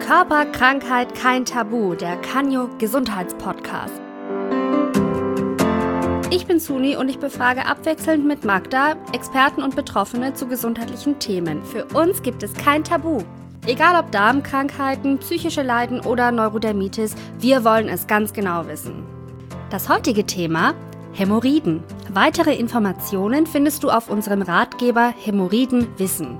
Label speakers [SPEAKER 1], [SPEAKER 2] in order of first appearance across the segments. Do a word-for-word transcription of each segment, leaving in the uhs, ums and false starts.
[SPEAKER 1] Körper, Krankheit, kein Tabu, der Canyo Gesundheitspodcast. Ich bin Suni und ich befrage abwechselnd mit Magda Experten und Betroffene zu gesundheitlichen Themen. Für uns gibt es kein Tabu. Egal ob Darmkrankheiten, psychische Leiden oder Neurodermitis, wir wollen es ganz genau wissen. Das heutige Thema: Hämorrhoiden. Weitere Informationen findest du auf unserem Ratgeber Hämorrhoiden Wissen.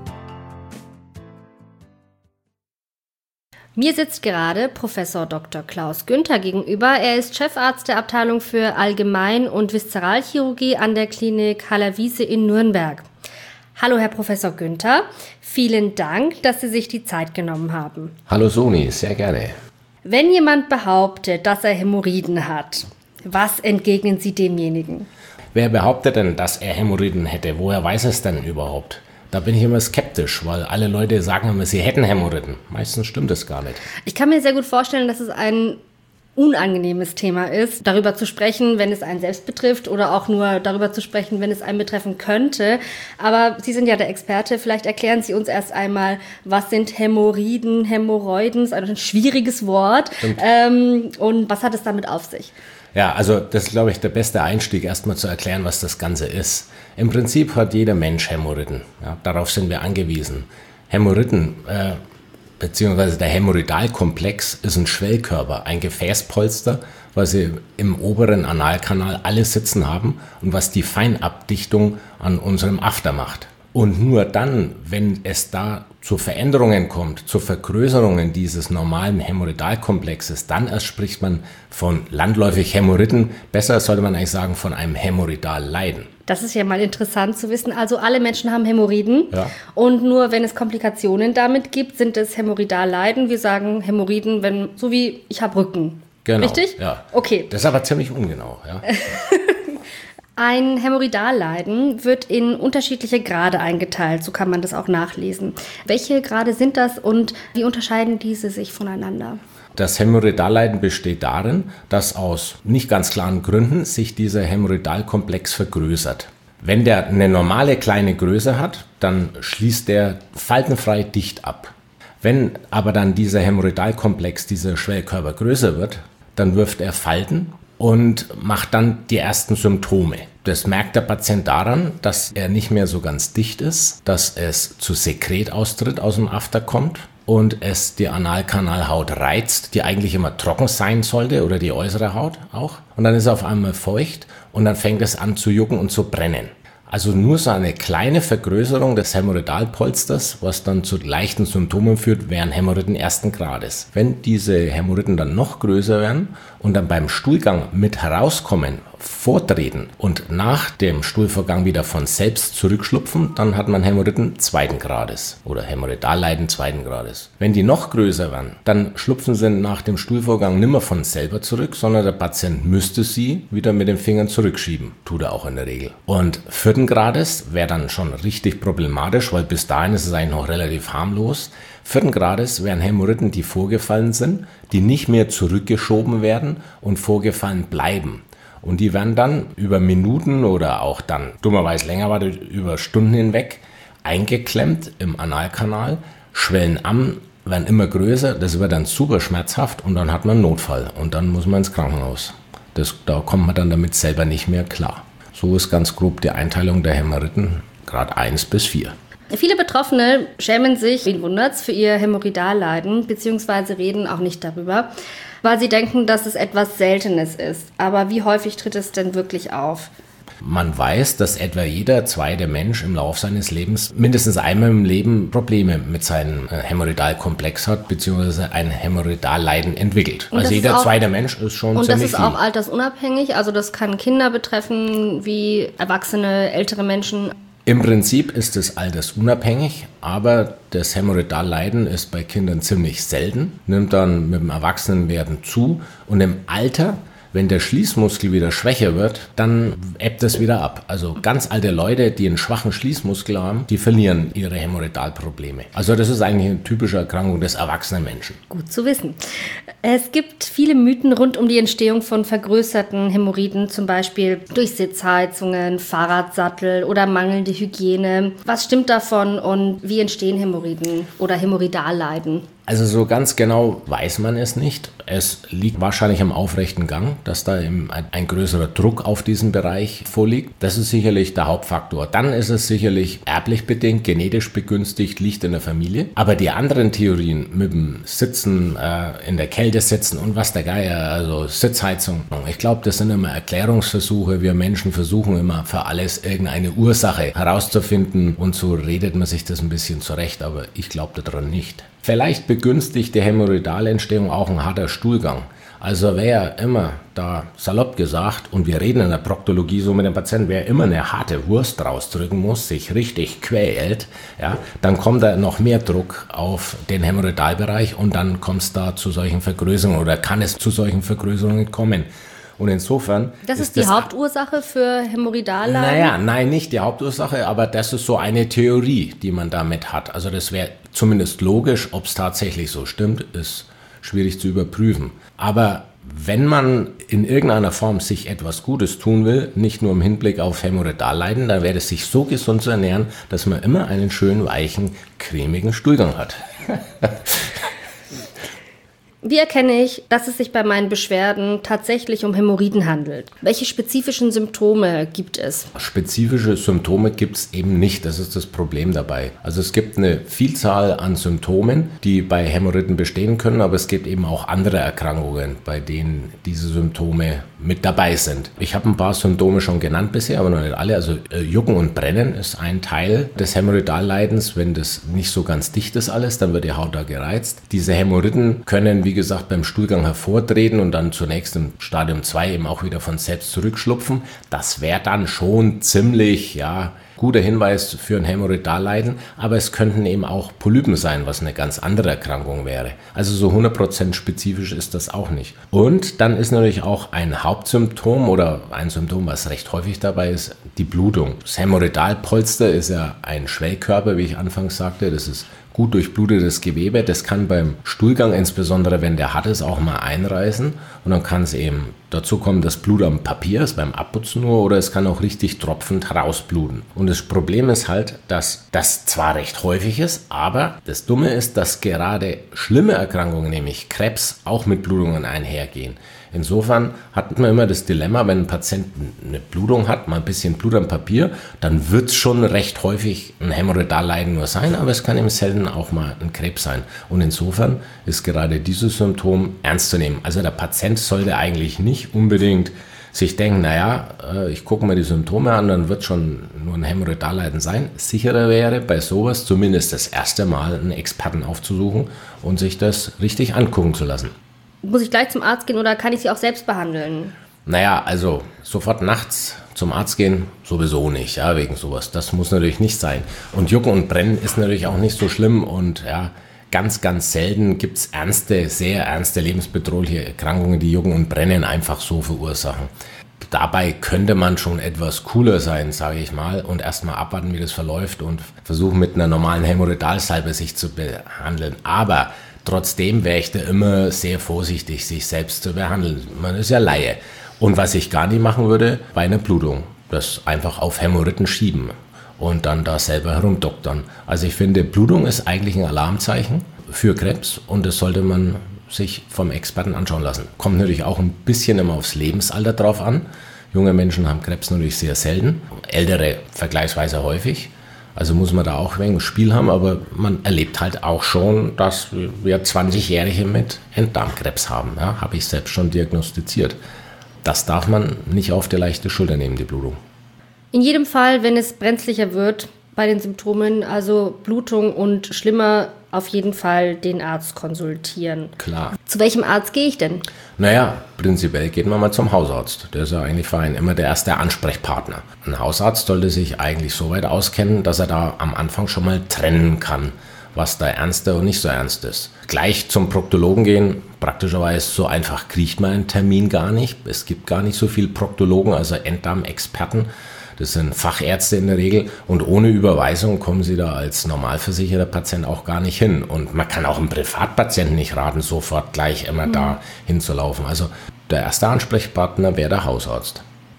[SPEAKER 1] Mir sitzt gerade Professor Doktor Klaus Günther gegenüber. Er ist Chefarzt der Abteilung für Allgemein- und Viszeralchirurgie an der Klinik Haller-Wiese in Nürnberg. Hallo Herr Professor Günther, vielen Dank, dass Sie sich die Zeit genommen haben.
[SPEAKER 2] Hallo Soni, sehr gerne.
[SPEAKER 1] Wenn jemand behauptet, dass er Hämorrhoiden hat, was entgegnen Sie demjenigen?
[SPEAKER 2] Wer behauptet denn, dass er Hämorrhoiden hätte? Woher weiß es denn überhaupt? Da bin ich immer skeptisch, weil alle Leute sagen immer, sie hätten Hämorrhoiden. Meistens stimmt das gar nicht.
[SPEAKER 1] Ich kann mir sehr gut vorstellen, dass es ein unangenehmes Thema ist, darüber zu sprechen, wenn es einen selbst betrifft, oder auch nur darüber zu sprechen, wenn es einen betreffen könnte. Aber Sie sind ja der Experte. Vielleicht erklären Sie uns erst einmal, was sind Hämorrhoiden, Hämorrhoiden, ist ein schwieriges Wort. Ähm, und was hat es damit auf sich?
[SPEAKER 2] Ja, also das ist, glaube ich, der beste Einstieg, erstmal zu erklären, was das Ganze ist. Im Prinzip hat jeder Mensch Hämorrhoiden. Ja, darauf sind wir angewiesen. Hämorrhoiden, äh, beziehungsweise der Hämorrhoidalkomplex, ist ein Schwellkörper, ein Gefäßpolster, was sie im oberen Analkanal alle sitzen haben und was die Feinabdichtung an unserem After macht. Und nur dann, wenn es da zu Veränderungen kommt, zu Vergrößerungen dieses normalen Hämorrhoidalkomplexes, dann erst spricht man von landläufig Hämorrhoiden. Besser sollte man eigentlich sagen, von einem Hämorrhoidalleiden.
[SPEAKER 1] Das ist ja mal interessant zu wissen. Also alle Menschen haben Hämorrhoiden.
[SPEAKER 2] Ja.
[SPEAKER 1] Und nur wenn es Komplikationen damit gibt, sind es Hämorrhoidalleiden. Wir sagen Hämorrhoiden, wenn, so wie ich habe Rücken.
[SPEAKER 2] Genau.
[SPEAKER 1] Richtig?
[SPEAKER 2] Ja.
[SPEAKER 1] Okay.
[SPEAKER 2] Das ist aber ziemlich ungenau. Ja.
[SPEAKER 1] Ein Hämorrhoidalleiden wird in unterschiedliche Grade eingeteilt, so kann man das auch nachlesen. Welche Grade sind das und wie unterscheiden diese sich voneinander?
[SPEAKER 2] Das Hämorrhoidalleiden besteht darin, dass aus nicht ganz klaren Gründen sich dieser Hämorrhoidalkomplex vergrößert. Wenn der eine normale kleine Größe hat, dann schließt der faltenfrei dicht ab. Wenn aber dann dieser Hämorrhoidalkomplex, dieser Schwellkörper größer wird, dann wirft er Falten und macht dann die ersten Symptome. Das merkt der Patient daran, dass er nicht mehr so ganz dicht ist, dass es zu Sekretaustritt aus dem After kommt und es die Analkanalhaut reizt, die eigentlich immer trocken sein sollte, oder die äußere Haut auch. Und dann ist er auf einmal feucht und dann fängt es an zu jucken und zu brennen. Also nur so eine kleine Vergrößerung des Hämorrhoidalpolsters, was dann zu leichten Symptomen führt, wären Hämorrhoiden ersten Grades. Wenn diese Hämorrhoiden dann noch größer werden und dann beim Stuhlgang mit herauskommen, vortreten und nach dem Stuhlvorgang wieder von selbst zurückschlupfen, dann hat man Hämorrhoiden zweiten Grades oder Hämorrhoidalleiden zweiten Grades. Wenn die noch größer werden, dann schlupfen sie nach dem Stuhlvorgang nimmer von selber zurück, sondern der Patient müsste sie wieder mit den Fingern zurückschieben. Tut er auch in der Regel. Und vierten Grades wäre dann schon richtig problematisch, weil bis dahin ist es eigentlich noch relativ harmlos. Vierten Grades wären Hämorrhoiden, die vorgefallen sind, die nicht mehr zurückgeschoben werden und vorgefallen bleiben. Und die werden dann über Minuten oder auch dann, dummerweise länger war das, über Stunden hinweg eingeklemmt im Analkanal, schwellen an, werden immer größer, das wird dann super schmerzhaft und dann hat man einen Notfall und dann muss man ins Krankenhaus. Das, da kommt man dann damit selber nicht mehr klar. So ist ganz grob die Einteilung der Hämorrhoiden, Grad eins bis vier.
[SPEAKER 1] Viele Betroffene schämen sich, wen wundert's, für ihr Hämorrhoidalleiden, beziehungsweise reden auch nicht darüber, weil sie denken, dass es etwas Seltenes ist. Aber wie häufig tritt es denn wirklich auf?
[SPEAKER 2] Man weiß, dass etwa jeder zweite Mensch im Laufe seines Lebens mindestens einmal im Leben Probleme mit seinem Hämorrhoidalkomplex hat, beziehungsweise ein Hämorrhoidalleiden entwickelt. Also jeder auch, zweite Mensch ist schon ziemlich viel. Und das ist
[SPEAKER 1] auch altersunabhängig? Also das kann Kinder betreffen, wie Erwachsene, ältere Menschen?
[SPEAKER 2] Im Prinzip ist es altersunabhängig, aber das Hämorrhoidalleiden ist bei Kindern ziemlich selten, nimmt dann mit dem Erwachsenenwerden zu und im Alter, wenn der Schließmuskel wieder schwächer wird, dann ebbt es wieder ab. Also ganz alte Leute, die einen schwachen Schließmuskel haben, die verlieren ihre Hämorrhoidalprobleme. Also das ist eigentlich eine typische Erkrankung des erwachsenen Menschen.
[SPEAKER 1] Gut zu wissen. Es gibt viele Mythen rund um die Entstehung von vergrößerten Hämorrhoiden, zum Beispiel durch Sitzheizungen, Fahrradsattel oder mangelnde Hygiene. Was stimmt davon und wie entstehen Hämorrhoiden oder Hämorrhoidalleiden?
[SPEAKER 2] Also so ganz genau weiß man es nicht. Es liegt wahrscheinlich am aufrechten Gang, dass da ein, ein größerer Druck auf diesen Bereich vorliegt. Das ist sicherlich der Hauptfaktor. Dann ist es sicherlich erblich bedingt, genetisch begünstigt, liegt in der Familie. Aber die anderen Theorien mit dem Sitzen, äh, in der Kälte sitzen und was der Geier, also Sitzheizung. Ich glaube, das sind immer Erklärungsversuche. Wir Menschen versuchen immer für alles irgendeine Ursache herauszufinden und so redet man sich das ein bisschen zurecht, aber ich glaube daran nicht. Vielleicht begünstigt die Hämorrhoidalentstehung auch ein harter Stuhlgang. Also wer immer, da salopp gesagt, und wir reden in der Proktologie so mit dem Patienten, wer immer eine harte Wurst rausdrücken muss, sich richtig quält, ja, dann kommt da noch mehr Druck auf den Hämorrhoidalbereich und dann kommt es da zu solchen Vergrößerungen oder kann es zu solchen Vergrößerungen kommen. Und insofern...
[SPEAKER 1] Das ist, ist die das Hauptursache für Hämorrhoidalladen?
[SPEAKER 2] Naja, nein, nicht die Hauptursache, aber das ist so eine Theorie, die man damit hat. Also das wäre zumindest logisch, ob es tatsächlich so stimmt, ist schwierig zu überprüfen. Aber wenn man in irgendeiner Form sich etwas Gutes tun will, nicht nur im Hinblick auf Hämorrhoidalleiden, dann wäre es sich so gesund zu ernähren, dass man immer einen schönen, weichen, cremigen Stuhlgang hat.
[SPEAKER 1] Wie erkenne ich, dass es sich bei meinen Beschwerden tatsächlich um Hämorrhoiden handelt? Welche spezifischen Symptome gibt es?
[SPEAKER 2] Spezifische Symptome gibt es eben nicht, das ist das Problem dabei. Also es gibt eine Vielzahl an Symptomen, die bei Hämorrhoiden bestehen können, aber es gibt eben auch andere Erkrankungen, bei denen diese Symptome mit dabei sind. Ich habe ein paar Symptome schon genannt bisher, aber noch nicht alle. Also äh, Jucken und Brennen ist ein Teil des Hämorrhoidalleidens. Wenn das nicht so ganz dicht ist alles, dann wird die Haut da gereizt. Diese Hämorrhoiden können, wie gesagt, beim Stuhlgang hervortreten und dann zunächst im Stadium zwei eben auch wieder von selbst zurückschlupfen. Das wäre dann schon ziemlich, ja, guter Hinweis für ein Hämorrhoidalleiden, aber es könnten eben auch Polypen sein, was eine ganz andere Erkrankung wäre. Also so hundert Prozent spezifisch ist das auch nicht. Und dann ist natürlich auch ein Hauptsymptom oder ein Symptom, was recht häufig dabei ist, die Blutung. Das Hämorrhoidalpolster ist ja ein Schwellkörper, wie ich anfangs sagte, das ist gut durchblutetes Gewebe, das kann beim Stuhlgang, insbesondere wenn der hart ist, auch mal einreißen und dann kann es eben dazu kommen, dass Blut am Papier ist, beim Abputzen nur, oder es kann auch richtig tropfend rausbluten. Und das Problem ist halt, dass das zwar recht häufig ist, aber das Dumme ist, dass gerade schlimme Erkrankungen, nämlich Krebs, auch mit Blutungen einhergehen. Insofern hat man immer das Dilemma, wenn ein Patient eine Blutung hat, mal ein bisschen Blut am Papier, dann wird es schon recht häufig ein Hämorrhoidalleiden nur sein, aber es kann eben selten auch mal ein Krebs sein. Und insofern ist gerade dieses Symptom ernst zu nehmen. Also der Patient sollte eigentlich nicht unbedingt sich denken, naja, ich gucke mir die Symptome an, dann wird schon nur ein Hämorrhoidalleiden sein. Sicherer wäre, bei sowas zumindest das erste Mal einen Experten aufzusuchen und sich das richtig angucken zu lassen.
[SPEAKER 1] Muss ich gleich zum Arzt gehen oder kann ich sie auch selbst behandeln?
[SPEAKER 2] Naja, also sofort nachts zum Arzt gehen, sowieso nicht, ja, wegen sowas. Das muss natürlich nicht sein. Und Jucken und Brennen ist natürlich auch nicht so schlimm und ja, ganz, ganz selten gibt es ernste, sehr ernste lebensbedrohliche Erkrankungen, die Jucken und Brennen einfach so verursachen. Dabei könnte man schon etwas cooler sein, sage ich mal, und erstmal abwarten, wie das verläuft und versuchen mit einer normalen Hämorrhoidalsalbe sich zu behandeln. Aber trotzdem wäre ich da immer sehr vorsichtig, sich selbst zu behandeln. Man ist ja Laie. Und was ich gar nicht machen würde, bei einer Blutung, das einfach auf Hämorrhoiden schieben und dann da selber herumdoktern. Also ich finde, Blutung ist eigentlich ein Alarmzeichen für Krebs und das sollte man sich vom Experten anschauen lassen. Kommt natürlich auch ein bisschen immer aufs Lebensalter drauf an. Junge Menschen haben Krebs natürlich sehr selten, ältere vergleichsweise häufig. Also muss man da auch ein wenig Spiel haben, aber man erlebt halt auch schon, dass wir zwanzigjährige mit Enddarmkrebs haben. Ja, habe ich selbst schon diagnostiziert. Das darf man nicht auf die leichte Schulter nehmen, die Blutung.
[SPEAKER 1] In jedem Fall, wenn es brenzlicher wird bei den Symptomen, also Blutung und schlimmer, auf jeden Fall den Arzt konsultieren.
[SPEAKER 2] Klar.
[SPEAKER 1] Zu welchem Arzt gehe ich denn?
[SPEAKER 2] Naja, prinzipiell geht man mal zum Hausarzt. Der ist ja eigentlich für einen immer der erste Ansprechpartner. Ein Hausarzt sollte sich eigentlich so weit auskennen, dass er da am Anfang schon mal trennen kann, was da ernster und nicht so ernst ist. Gleich zum Proktologen gehen, praktischerweise so einfach kriegt man einen Termin gar nicht. Es gibt gar nicht so viele Proktologen, also Enddarmexperten. Das sind Fachärzte in der Regel und ohne Überweisung kommen sie da als normalversicherter Patient auch gar nicht hin. Und man kann auch einem Privatpatienten nicht raten, sofort gleich immer mhm. da hinzulaufen. Also der erste Ansprechpartner wäre der Hausarzt.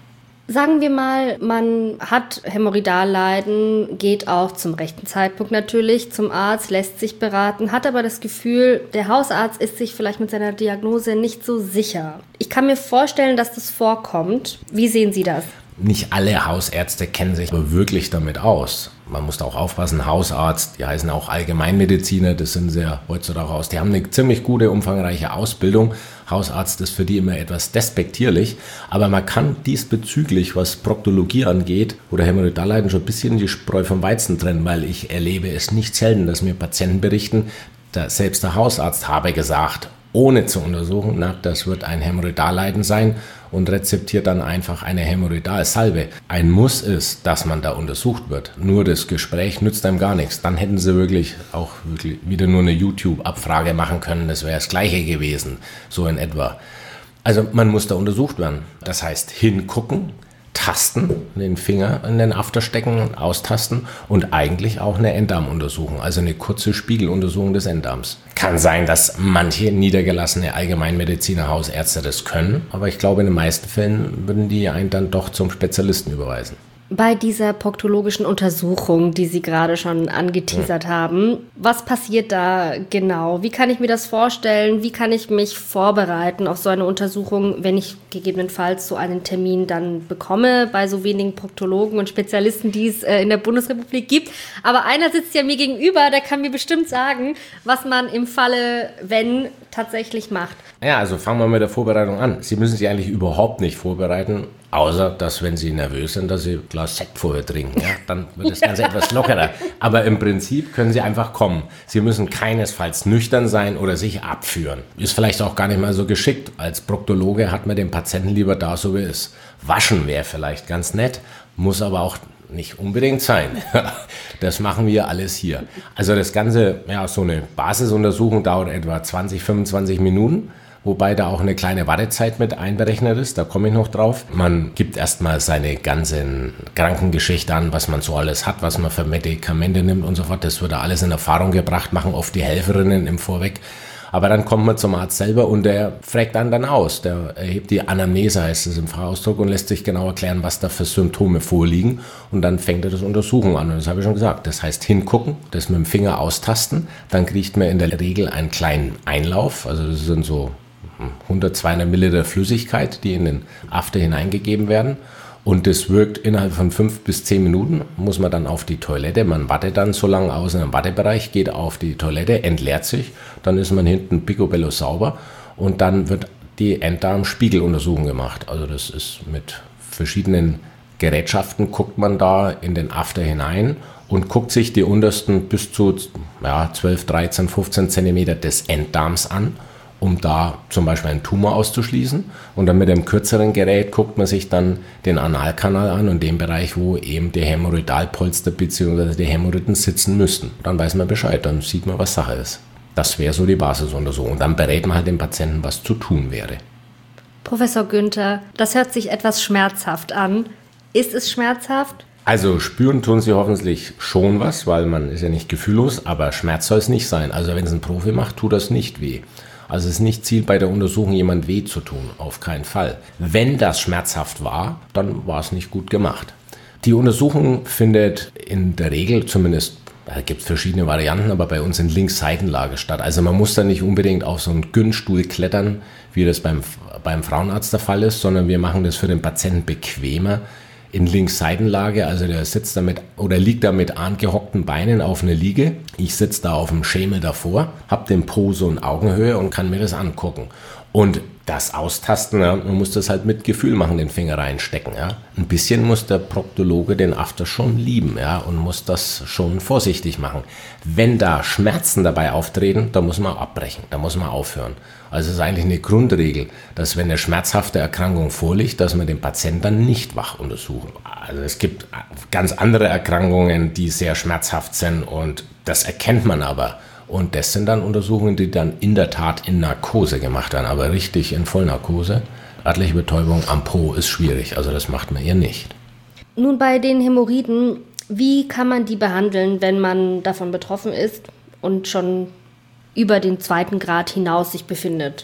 [SPEAKER 1] Sagen wir mal, man hat Hämorrhoidalleiden, geht auch zum rechten Zeitpunkt natürlich zum Arzt, lässt sich beraten, hat aber das Gefühl, der Hausarzt ist sich vielleicht mit seiner Diagnose nicht so sicher. Ich kann mir vorstellen, dass das vorkommt. Wie sehen Sie das?
[SPEAKER 2] Nicht alle Hausärzte kennen sich aber wirklich damit aus. Man muss da auch aufpassen, Hausarzt, die heißen auch Allgemeinmediziner, das sind sie ja heutzutage aus. Die haben eine ziemlich gute, umfangreiche Ausbildung. Hausarzt ist für die immer etwas despektierlich, aber man kann diesbezüglich, was Proktologie angeht oder Hämorrhoidalleiden, schon ein bisschen die Spreu vom Weizen trennen, weil ich erlebe es nicht selten, dass mir Patienten berichten, da selbst der Hausarzt habe gesagt, ohne zu untersuchen, na, das wird ein Hämorrhoidalleiden sein und rezeptiert dann einfach eine Hämorrhoidalsalbe. Ein Muss ist, dass man da untersucht wird. Nur das Gespräch nützt einem gar nichts. Dann hätten sie wirklich auch wirklich wieder nur eine YouTube-Abfrage machen können. Das wäre das Gleiche gewesen, so in etwa. Also man muss da untersucht werden. Das heißt hingucken, tasten, den Finger in den After stecken, austasten und eigentlich auch eine Enddarmuntersuchung, also eine kurze Spiegeluntersuchung des Enddarms. Kann sein, dass manche niedergelassene Allgemeinmediziner, Hausärzte das können, aber ich glaube, in den meisten Fällen würden die einen dann doch zum Spezialisten überweisen.
[SPEAKER 1] Bei dieser proktologischen Untersuchung, die Sie gerade schon angeteasert ja. haben, was passiert da genau? Wie kann ich mir das vorstellen? Wie kann ich mich vorbereiten auf so eine Untersuchung, wenn ich gegebenenfalls so einen Termin dann bekomme bei so wenigen Proktologen und Spezialisten, die es äh, in der Bundesrepublik gibt? Aber einer sitzt ja mir gegenüber, der kann mir bestimmt sagen, was man im Falle, wenn, tatsächlich macht.
[SPEAKER 2] Ja, also fangen wir mit der Vorbereitung an. Sie müssen sich eigentlich überhaupt nicht vorbereiten, außer dass, wenn Sie nervös sind, dass Sie ein Glas Sekt vorher trinken. Ja, dann wird das Ganze etwas lockerer. Aber im Prinzip können Sie einfach kommen. Sie müssen keinesfalls nüchtern sein oder sich abführen. Ist vielleicht auch gar nicht mal so geschickt. Als Proktologe hat man den Patienten lieber da, so wie er ist. Waschen wäre vielleicht ganz nett, muss aber auch nicht unbedingt sein. Das machen wir alles hier. Also das Ganze, ja, so eine Basisuntersuchung dauert etwa zwanzig, fünfundzwanzig Minuten. Wobei da auch eine kleine Wartezeit mit einberechnet ist, da komme ich noch drauf. Man gibt erstmal seine ganzen Krankengeschichte an, was man so alles hat, was man für Medikamente nimmt und so fort. Das wird da alles in Erfahrung gebracht, machen oft die Helferinnen im Vorweg. Aber dann kommt man zum Arzt selber und der fragt einen dann aus. Der erhebt die Anamnese, heißt es im Fachausdruck, und lässt sich genau erklären, was da für Symptome vorliegen. Und dann fängt er das Untersuchen an. Und das habe ich schon gesagt. Das heißt hingucken, das mit dem Finger austasten. Dann kriegt man in der Regel einen kleinen Einlauf. Also das sind so hundert, zweihundert Milliliter Flüssigkeit, die in den After hineingegeben werden. Und das wirkt innerhalb von fünf bis zehn Minuten, muss man dann auf die Toilette. Man wartet dann so lange aus in einem Wartebereich, geht auf die Toilette, entleert sich, dann ist man hinten picobello sauber und dann wird die Enddarmspiegeluntersuchung gemacht. Also das ist mit verschiedenen Gerätschaften, guckt man da in den After hinein und guckt sich die untersten bis zu ja, zwölf, dreizehn, fünfzehn Zentimeter des Enddarms an, um da zum Beispiel einen Tumor auszuschließen. Und dann mit einem kürzeren Gerät guckt man sich dann den Analkanal an und den Bereich, wo eben die Hämorrhoidalpolster bzw. die Hämorrhoiden sitzen müssten. Dann weiß man Bescheid, dann sieht man, was Sache ist. Das wäre so die Basisuntersuchung. Und dann berät man halt den Patienten, was zu tun wäre.
[SPEAKER 1] Professor Günther, das hört sich etwas schmerzhaft an. Ist es schmerzhaft?
[SPEAKER 2] Also spüren tun sie hoffentlich schon was, weil man ist ja nicht gefühllos, aber Schmerz soll es nicht sein. Also wenn es ein Profi macht, tut das nicht weh. Also es ist nicht Ziel bei der Untersuchung, jemand weh zu tun, auf keinen Fall. Wenn das schmerzhaft war, dann war es nicht gut gemacht. Die Untersuchung findet in der Regel zumindest, da gibt es verschiedene Varianten, aber bei uns in Linksseitenlage statt. Also man muss da nicht unbedingt auf so einen Gynstuhl klettern, wie das beim, beim Frauenarzt der Fall ist, sondern wir machen das für den Patienten bequemer in Linksseitenlage, also der sitzt damit oder liegt da mit angehockten Beinen auf einer Liege. Ich sitze da auf dem Schemel davor, habe den Po so in Augenhöhe und kann mir das angucken. Und das Austasten, ja, man muss das halt mit Gefühl machen, den Finger reinstecken. Ja. Ein bisschen muss der Proktologe den After schon lieben, ja, und muss das schon vorsichtig machen. Wenn da Schmerzen dabei auftreten, da muss man abbrechen, da muss man aufhören. Also es ist eigentlich eine Grundregel, dass wenn eine schmerzhafte Erkrankung vorliegt, dass man den Patienten dann nicht wach untersuchen. Also es gibt ganz andere Erkrankungen, die sehr schmerzhaft sind und das erkennt man aber. Und das sind dann Untersuchungen, die dann in der Tat in Narkose gemacht werden, aber richtig in Vollnarkose. Örtliche Betäubung am Po ist schwierig, also das macht man eher nicht.
[SPEAKER 1] Nun bei den Hämorrhoiden, wie kann man die behandeln, wenn man davon betroffen ist und schon über den zweiten Grad hinaus sich befindet?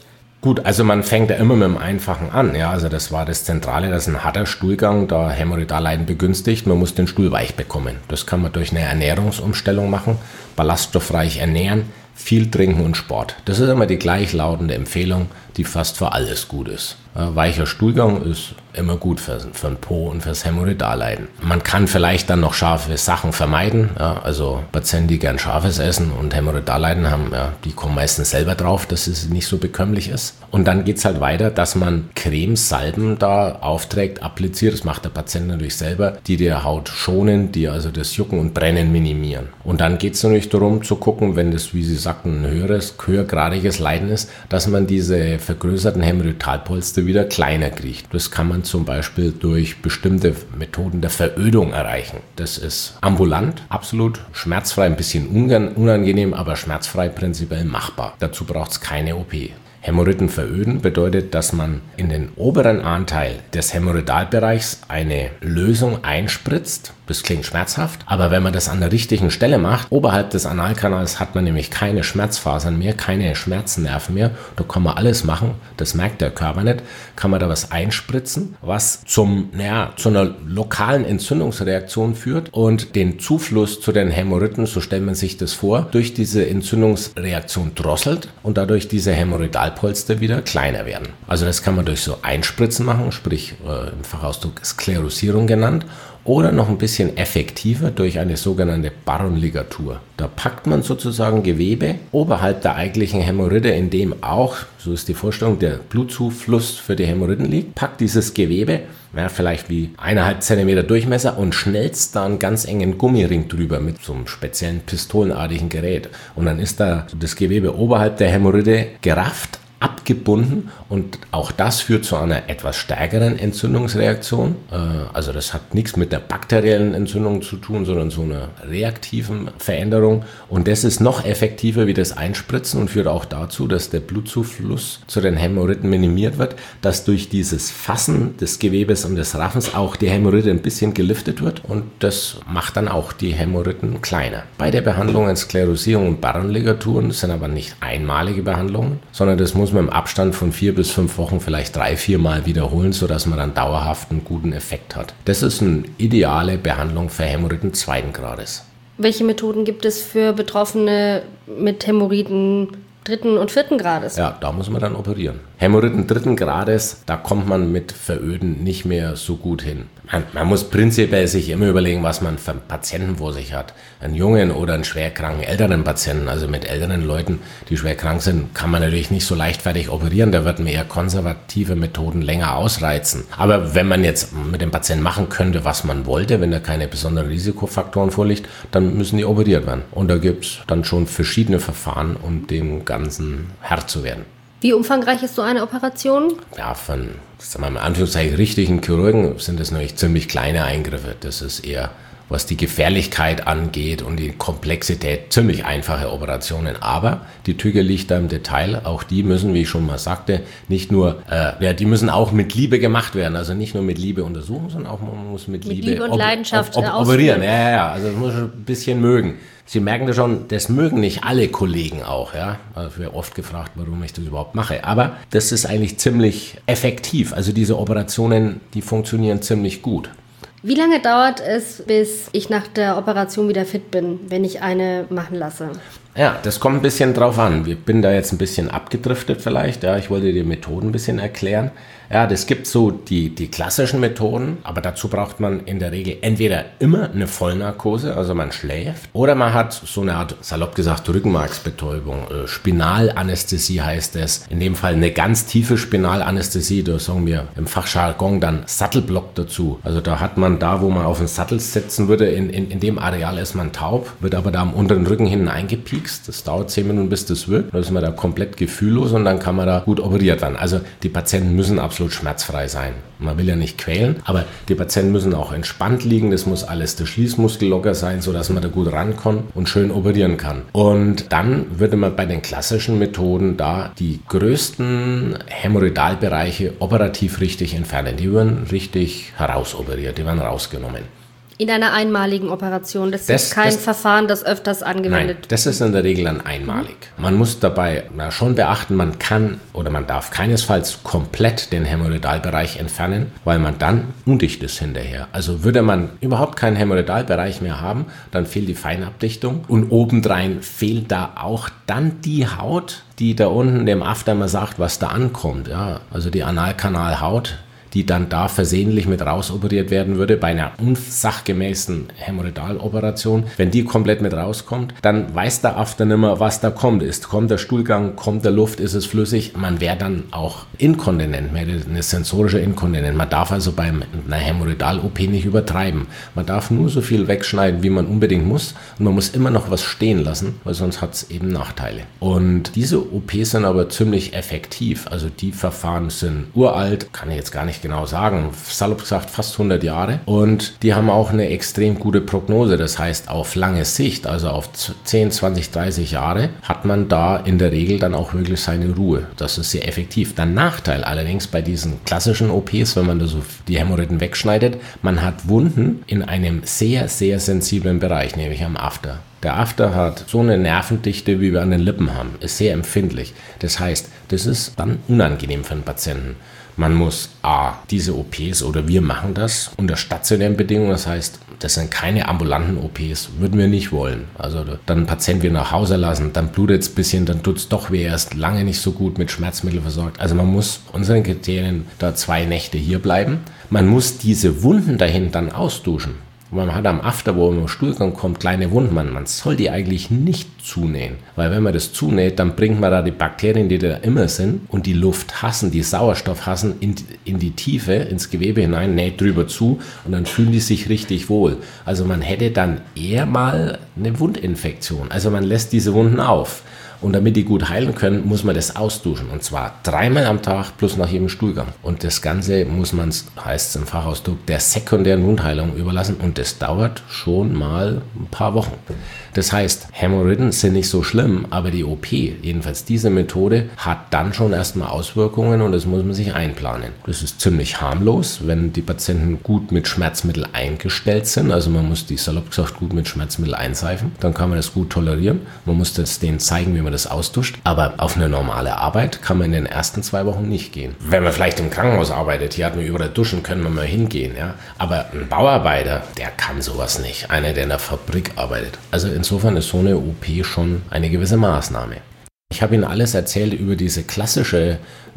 [SPEAKER 2] Gut, also man fängt ja immer mit dem Einfachen an. Ja, also das war das Zentrale, dass ein harter Stuhlgang da Hämorrhoidalleiden begünstigt. Man muss den Stuhl weich bekommen. Das kann man durch eine Ernährungsumstellung machen, ballaststoffreich ernähren, viel trinken und Sport. Das ist immer die gleichlautende Empfehlung, die fast für alles gut ist. Äh, weicher Stuhlgang ist immer gut für, für den Po und fürs Hämorrhoidalleiden. Man kann vielleicht dann noch scharfe Sachen vermeiden. Ja, also Patienten, die gern Scharfes essen und Hämorrhoidalleiden haben, ja, die kommen meistens selber drauf, dass es nicht so bekömmlich ist. Und dann geht es halt weiter, dass man Cremes, Salben da aufträgt, appliziert. Das macht der Patient natürlich selber, die der Haut schonen, die also das Jucken und Brennen minimieren. Und dann geht es natürlich darum zu gucken, wenn das, wie Sie sagten, ein höheres, höhergradiges Leiden ist, dass man diese vergrößerten Hämorrhoidalpolster wieder kleiner kriegt. Das kann man zum Beispiel durch bestimmte Methoden der Verödung erreichen. Das ist ambulant, absolut schmerzfrei, ein bisschen unangenehm, aber schmerzfrei prinzipiell machbar. Dazu braucht es keine O P. Hämorrhoiden veröden bedeutet, dass man in den oberen Anteil des Hämorrhoidalbereichs eine Lösung einspritzt. Das klingt schmerzhaft, aber wenn man das an der richtigen Stelle macht, oberhalb des Analkanals hat man nämlich keine Schmerzfasern mehr, keine Schmerznerven mehr. Da kann man alles machen, das merkt der Körper nicht. Kann man da was einspritzen, was zum, naja, zu einer lokalen Entzündungsreaktion führt und den Zufluss zu den Hämorrhoiden, so stellt man sich das vor, durch diese Entzündungsreaktion drosselt und dadurch diese Hämorrhoidalpolster wieder kleiner werden. Also das kann man durch so Einspritzen machen, sprich äh, im Fachausdruck Sklerosierung genannt. Oder noch ein bisschen effektiver durch eine sogenannte Barron-Ligatur. Da packt man sozusagen Gewebe oberhalb der eigentlichen Hämorrhoide, in dem auch, so ist die Vorstellung, der Blutzufluss für die Hämorrhoiden liegt, packt dieses Gewebe, ja, vielleicht wie eineinhalb Zentimeter Durchmesser und schnellst da einen ganz engen Gummiring drüber mit so einem speziellen pistolenartigen Gerät. Und dann ist da das Gewebe oberhalb der Hämorrhoide gerafft, abgebunden und auch das führt zu einer etwas stärkeren Entzündungsreaktion. Also das hat nichts mit der bakteriellen Entzündung zu tun, sondern so einer reaktiven Veränderung. Und das ist noch effektiver wie das Einspritzen und führt auch dazu, dass der Blutzufluss zu den Hämorrhoiden minimiert wird, dass durch dieses Fassen des Gewebes und des Raffens auch die Hämorrhoide ein bisschen geliftet wird und das macht dann auch die Hämorrhoiden kleiner. Beide Behandlungen, Sklerosierung und Barron-Ligaturen, sind aber nicht einmalige Behandlungen, sondern das muss man im Abstand von vier bis fünf Wochen vielleicht drei, vier Mal wiederholen, sodass man dann dauerhaft einen guten Effekt hat. Das ist eine ideale Behandlung für Hämorrhoiden zweiten Grades.
[SPEAKER 1] Welche Methoden gibt es für Betroffene mit Hämorrhoiden dritten und vierten Grades?
[SPEAKER 2] Ja, da muss man dann operieren. Hämorrhoiden dritten Grades, da kommt man mit Veröden nicht mehr so gut hin. Man, man muss prinzipiell sich immer überlegen, was man für einen Patienten vor sich hat. Einen jungen oder einen schwerkranken älteren Patienten, also mit älteren Leuten, die schwer krank sind, kann man natürlich nicht so leichtfertig operieren. Da wird man eher konservative Methoden länger ausreizen. Aber wenn man jetzt mit dem Patienten machen könnte, was man wollte, wenn da keine besonderen Risikofaktoren vorliegt, dann müssen die operiert werden. Und da gibt es dann schon verschiedene Verfahren, um dem Ganzen Herr zu werden.
[SPEAKER 1] Wie umfangreich ist so eine Operation?
[SPEAKER 2] Ja, von, sagen wir mal, in Anführungszeichen richtigen Chirurgen sind das natürlich ziemlich kleine Eingriffe. Das ist eher, was die Gefährlichkeit angeht und die Komplexität, ziemlich einfache Operationen. Aber die Tücke liegt da im Detail. Auch die müssen, wie ich schon mal sagte, nicht nur, äh, ja, die müssen auch mit Liebe gemacht werden. Also nicht nur mit Liebe untersuchen, sondern auch man muss mit, mit Liebe,
[SPEAKER 1] Liebe und op- Leidenschaft
[SPEAKER 2] op- op- operieren. Ja, ja, ja. Also das muss schon ein bisschen mögen. Sie merken das schon, das mögen nicht alle Kollegen auch, ja. Also ich werde oft gefragt, warum ich das überhaupt mache. Aber das ist eigentlich ziemlich effektiv. Also diese Operationen, die funktionieren ziemlich gut.
[SPEAKER 1] Wie lange dauert es, bis ich nach der Operation wieder fit bin, wenn ich eine machen lasse?
[SPEAKER 2] Ja, das kommt ein bisschen drauf an. Ich bin da jetzt ein bisschen abgedriftet vielleicht. Ja, ich wollte die Methoden ein bisschen erklären. Ja, das gibt so die, die klassischen Methoden, aber dazu braucht man in der Regel entweder immer eine Vollnarkose, also man schläft, oder man hat so eine Art, salopp gesagt, Rückenmarksbetäubung. Äh, Spinalanästhesie heißt es. In dem Fall eine ganz tiefe Spinalanästhesie, da sagen wir im Fachjargon dann Sattelblock dazu. Also da hat man da, wo man auf den Sattel setzen würde, in, in, in dem Areal ist man taub, wird aber da am unteren Rücken hinten eingepiekst. Das dauert zehn Minuten, bis das wirkt. Dann ist man da komplett gefühllos und dann kann man da gut operiert werden. Also die Patienten müssen absolut schmerzfrei sein. Man will ja nicht quälen, aber die Patienten müssen auch entspannt liegen. Das muss alles der Schließmuskel locker sein, sodass man da gut rankommt und schön operieren kann. Und dann würde man bei den klassischen Methoden da die größten Hämorrhoidalbereiche operativ richtig entfernen. Die werden richtig herausoperiert, die werden rausgenommen.
[SPEAKER 1] In einer einmaligen Operation. Das, das ist kein das, Verfahren, das öfters angewendet wird.
[SPEAKER 2] Nein, das ist in der Regel dann einmalig. Man muss dabei na, schon beachten, man kann oder man darf keinesfalls komplett den Hämorrhoidalbereich entfernen, weil man dann undicht ist hinterher. Also würde man überhaupt keinen Hämorrhoidalbereich mehr haben, dann fehlt die Feinabdichtung und obendrein fehlt da auch dann die Haut, die da unten dem After mal sagt, was da ankommt. Ja, also die Analkanalhaut, die dann da versehentlich mit rausoperiert werden würde bei einer unsachgemäßen Hämorrhoidaloperation. Wenn die komplett mit rauskommt, dann weiß der After nicht mehr, was da kommt. Ist, kommt der Stuhlgang, kommt der Luft, ist es flüssig? Man wäre dann auch inkontinent, man hätte eine sensorische Inkontinenz. Man darf also bei einer Hämorrhoidal-O P nicht übertreiben. Man darf nur so viel wegschneiden, wie man unbedingt muss. Und man muss immer noch was stehen lassen, weil sonst hat es eben Nachteile. Und diese O Ps sind aber ziemlich effektiv. Also die Verfahren sind uralt, kann ich jetzt gar nicht genau sagen, salopp gesagt fast hundert Jahre, und die haben auch eine extrem gute Prognose, das heißt auf lange Sicht, also auf zehn, zwanzig, dreißig Jahre, hat man da in der Regel dann auch wirklich seine Ruhe. Das ist sehr effektiv. Der Nachteil allerdings bei diesen klassischen O Ps, wenn man da so die Hämorrhoiden wegschneidet, man hat Wunden in einem sehr, sehr sensiblen Bereich, nämlich am After. Der After hat so eine Nervendichte, wie wir an den Lippen haben, ist sehr empfindlich. Das heißt, das ist dann unangenehm für den Patienten. Man muss A, diese O Ps, oder wir machen das unter stationären Bedingungen, das heißt, das sind keine ambulanten O Ps, würden wir nicht wollen. Also dann einen Patienten wieder nach Hause lassen, dann blutet es ein bisschen, dann tut es doch weh, er ist lange nicht so gut mit Schmerzmitteln versorgt. Also man muss unseren Kriterien da zwei Nächte hier bleiben. Man muss diese Wunden dahin dann ausduschen. Man hat am After, wo man im Stuhlgang kommt, kleine Wunden. Man, man soll die eigentlich nicht zunähen. Weil wenn man das zunäht, dann bringt man da die Bakterien, die da immer sind und die Luft hassen, die Sauerstoff hassen, in, in die Tiefe, ins Gewebe hinein, näht drüber zu und dann fühlen die sich richtig wohl. Also man hätte dann eher mal eine Wundinfektion. Also man lässt diese Wunden auf. Und damit die gut heilen können, muss man das ausduschen. Und zwar dreimal am Tag plus nach jedem Stuhlgang. Und das Ganze muss man, heißt es im Fachausdruck, der sekundären Wundheilung überlassen. Und das dauert schon mal ein paar Wochen. Das heißt, Hämorrhoiden sind nicht so schlimm, aber die O P, jedenfalls diese Methode, hat dann schon erstmal Auswirkungen und das muss man sich einplanen. Das ist ziemlich harmlos, wenn die Patienten gut mit Schmerzmittel eingestellt sind. Also man muss die, salopp gesagt, gut mit Schmerzmittel einseifen. Dann kann man das gut tolerieren. Man muss das denen zeigen, wie man das ausduscht. Aber auf eine normale Arbeit kann man in den ersten zwei Wochen nicht gehen. Wenn man vielleicht im Krankenhaus arbeitet, hier hat man überall duschen, können wir mal hingehen. Ja? Aber ein Bauarbeiter, der kann sowas nicht. Einer, der in der Fabrik arbeitet. Also insofern ist so eine O P schon eine gewisse Maßnahme. Ich habe Ihnen alles erzählt über diese klassischen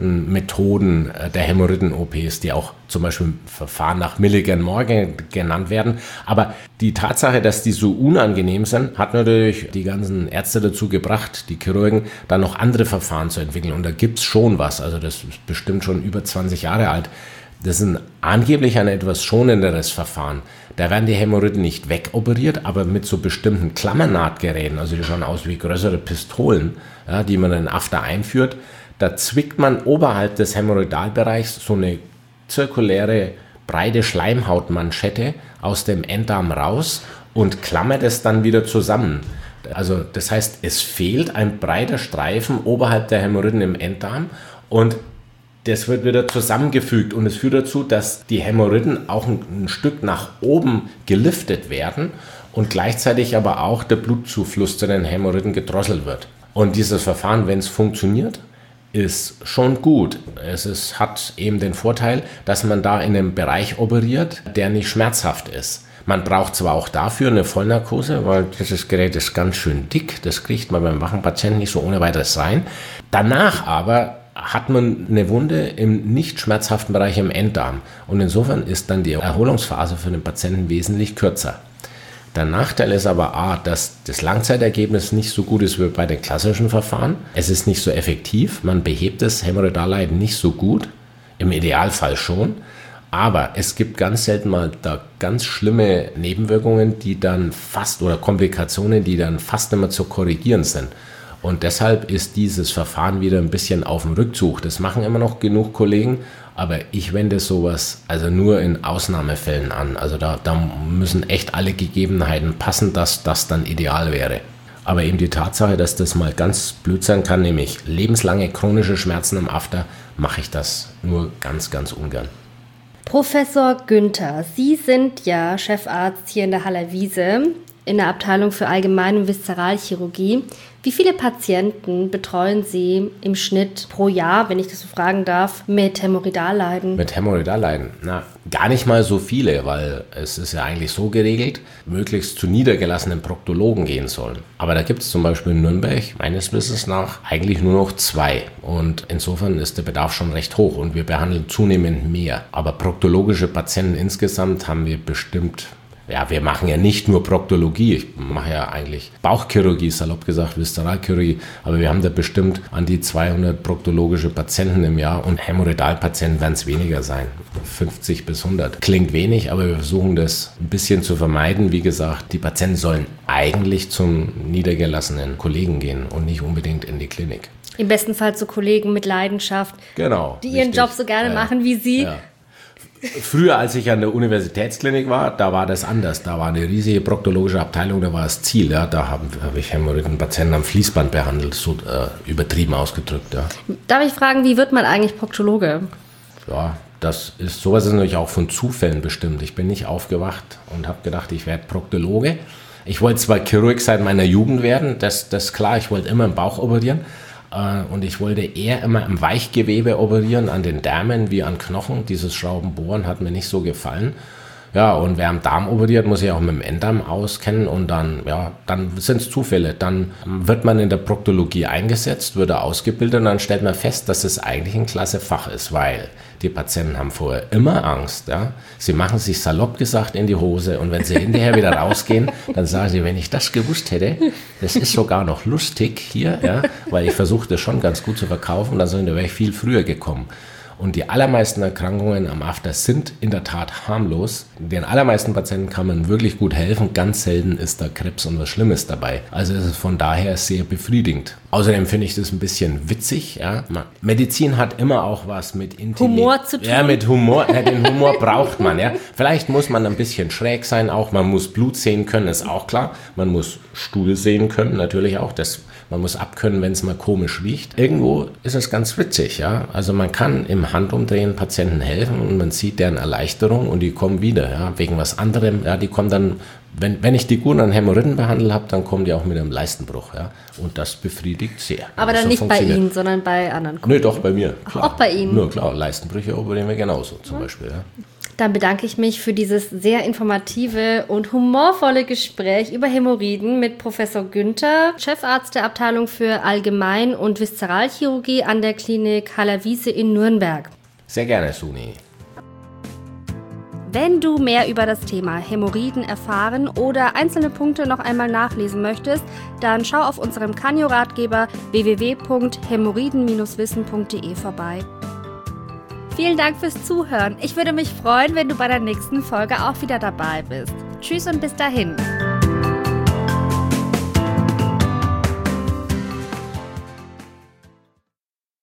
[SPEAKER 2] Methoden der Hämorrhoiden-O Ps, die auch zum Beispiel Verfahren nach Milligan-Morgan genannt werden. Aber die Tatsache, dass die so unangenehm sind, hat natürlich die ganzen Ärzte dazu gebracht, die Chirurgen, dann noch andere Verfahren zu entwickeln. Und da gibt es schon was. Also das ist bestimmt schon über zwanzig Jahre alt. Das ist angeblich ein etwas schonenderes Verfahren. Da werden die Hämorrhoiden nicht wegoperiert, aber mit so bestimmten Klammernahtgeräten, also die schauen aus wie größere Pistolen, ja, die man in den After einführt. Da zwickt man oberhalb des Hämorrhoidalbereichs so eine zirkuläre, breite Schleimhautmanschette aus dem Enddarm raus und klammert es dann wieder zusammen. Also das heißt, es fehlt ein breiter Streifen oberhalb der Hämorrhoiden im Enddarm und das wird wieder zusammengefügt und es führt dazu, dass die Hämorrhoiden auch ein, ein Stück nach oben geliftet werden und gleichzeitig aber auch der Blutzufluss zu den Hämorrhoiden gedrosselt wird. Und dieses Verfahren, wenn es funktioniert, ist schon gut. Es ist, hat eben den Vorteil, dass man da in einem Bereich operiert, der nicht schmerzhaft ist. Man braucht zwar auch dafür eine Vollnarkose, weil dieses Gerät ist ganz schön dick. Das kriegt man beim wachen Patienten nicht so ohne weiteres rein. Danach aber hat man eine Wunde im nicht schmerzhaften Bereich im Enddarm. Und insofern ist dann die Erholungsphase für den Patienten wesentlich kürzer. Der Nachteil ist aber A, dass das Langzeitergebnis nicht so gut ist wie bei den klassischen Verfahren. Es ist nicht so effektiv, man behebt das Hämorrhoidalleiden nicht so gut, im Idealfall schon. Aber es gibt ganz selten mal da ganz schlimme Nebenwirkungen, die dann fast, oder Komplikationen, die dann fast nicht mehr zu korrigieren sind. Und deshalb ist dieses Verfahren wieder ein bisschen auf dem Rückzug. Das machen immer noch genug Kollegen, aber ich wende sowas also nur in Ausnahmefällen an. Also da, da müssen echt alle Gegebenheiten passen, dass das dann ideal wäre. Aber eben die Tatsache, dass das mal ganz blöd sein kann, nämlich lebenslange chronische Schmerzen am After, mache ich das nur ganz, ganz ungern.
[SPEAKER 1] Professor Günther, Sie sind ja Chefarzt hier in der Haller Wiese in der Abteilung für Allgemein- und Viszeralchirurgie. Wie viele Patienten betreuen Sie im Schnitt pro Jahr, wenn ich das so fragen darf, mit Hämorrhoidalleiden?
[SPEAKER 2] Mit Hämorrhoidalleiden? Na, gar nicht mal so viele, weil es ist ja eigentlich so geregelt, möglichst zu niedergelassenen Proktologen gehen sollen. Aber da gibt es zum Beispiel in Nürnberg meines Wissens nach eigentlich nur noch zwei. Und insofern ist der Bedarf schon recht hoch und wir behandeln zunehmend mehr. Aber proktologische Patienten insgesamt haben wir bestimmt. Ja, wir machen ja nicht nur Proktologie, ich mache ja eigentlich Bauchchirurgie, salopp gesagt, Viszeralchirurgie, aber wir haben da bestimmt an die zweihundert proktologische Patienten im Jahr und Hämorrhoidalpatienten werden es weniger sein, fünfzig bis hundert. Klingt wenig, aber wir versuchen das ein bisschen zu vermeiden. Wie gesagt, die Patienten sollen eigentlich zum niedergelassenen Kollegen gehen und nicht unbedingt in die Klinik.
[SPEAKER 1] Im besten Fall zu Kollegen mit Leidenschaft,
[SPEAKER 2] genau,
[SPEAKER 1] die ihren
[SPEAKER 2] richtig. Job
[SPEAKER 1] so gerne
[SPEAKER 2] ja,
[SPEAKER 1] machen wie Sie.
[SPEAKER 2] Ja. Früher, als ich an der Universitätsklinik war, da war das anders. Da war eine riesige proktologische Abteilung, da war das Ziel. Ja. Da habe hab ich Hämorrhoidenpatienten am Fließband behandelt, so äh, übertrieben ausgedrückt. Ja.
[SPEAKER 1] Darf ich fragen, wie wird man eigentlich Proktologe?
[SPEAKER 2] Ja, das ist, sowas ist natürlich auch von Zufällen bestimmt. Ich bin nicht aufgewacht und habe gedacht, ich werde Proktologe. Ich wollte zwar Chirurg seit meiner Jugend werden, das, das ist klar, ich wollte immer im Bauch operieren. Und ich wollte eher immer im Weichgewebe operieren, an den Därmen wie an Knochen. Dieses Schraubenbohren hat mir nicht so gefallen. Ja, und wer am Darm operiert, muss sich auch mit dem Enddarm auskennen. Und dann, ja, dann sind es Zufälle. Dann wird man in der Proktologie eingesetzt, wird er ausgebildet und dann stellt man fest, dass es eigentlich ein klasse Fach ist, weil die Patienten haben vorher immer Angst. Ja? Sie machen sich salopp gesagt in die Hose und wenn sie hinterher wieder rausgehen, dann sagen sie, wenn ich das gewusst hätte, das ist sogar noch lustig hier, ja? Weil ich versuche das schon ganz gut zu verkaufen, dann wäre ich viel früher gekommen. Und die allermeisten Erkrankungen am After sind in der Tat harmlos. Den allermeisten Patienten kann man wirklich gut helfen. Ganz selten ist da Krebs und was Schlimmes dabei. Also ist es von daher sehr befriedigend. Außerdem finde ich das ein bisschen witzig. Ja. Medizin hat immer auch was mit Intelligenz.
[SPEAKER 1] Humor zu tun.
[SPEAKER 2] Ja, mit Humor. Ja, den Humor braucht man. Ja. Vielleicht muss man ein bisschen schräg sein auch. Man muss Blut sehen können, ist auch klar. Man muss Stuhl sehen können, natürlich auch. Das Man muss abkönnen, wenn es mal komisch riecht. Irgendwo ist es ganz witzig, ja. Also man kann im Handumdrehen Patienten helfen und man sieht deren Erleichterung und die kommen wieder, ja, wegen was anderem. Ja, die kommen dann, wenn, wenn ich die gut an Hämorrhoiden behandelt habe, dann kommen die auch mit einem Leistenbruch, ja. Und das befriedigt sehr.
[SPEAKER 1] Aber dann so nicht bei Ihnen, sondern bei anderen Kunden.
[SPEAKER 2] Nö, doch, bei mir. Klar.
[SPEAKER 1] Auch bei Ihnen?
[SPEAKER 2] Nur klar, Leistenbrüche operieren wir genauso zum mhm. Beispiel, ja.
[SPEAKER 1] Dann bedanke ich mich für dieses sehr informative und humorvolle Gespräch über Hämorrhoiden mit Professor Günther, Chefarzt der Abteilung für Allgemein- und Viszeralchirurgie an der Klinik Haller Wiese in Nürnberg.
[SPEAKER 2] Sehr gerne, Suni.
[SPEAKER 1] Wenn du mehr über das Thema Hämorrhoiden erfahren oder einzelne Punkte noch einmal nachlesen möchtest, dann schau auf unserem Kanyo-Ratgeber w w w punkt hämorrhoiden Bindestrich wissen punkt de vorbei. Vielen Dank fürs Zuhören. Ich würde mich freuen, wenn du bei der nächsten Folge auch wieder dabei bist. Tschüss und bis dahin.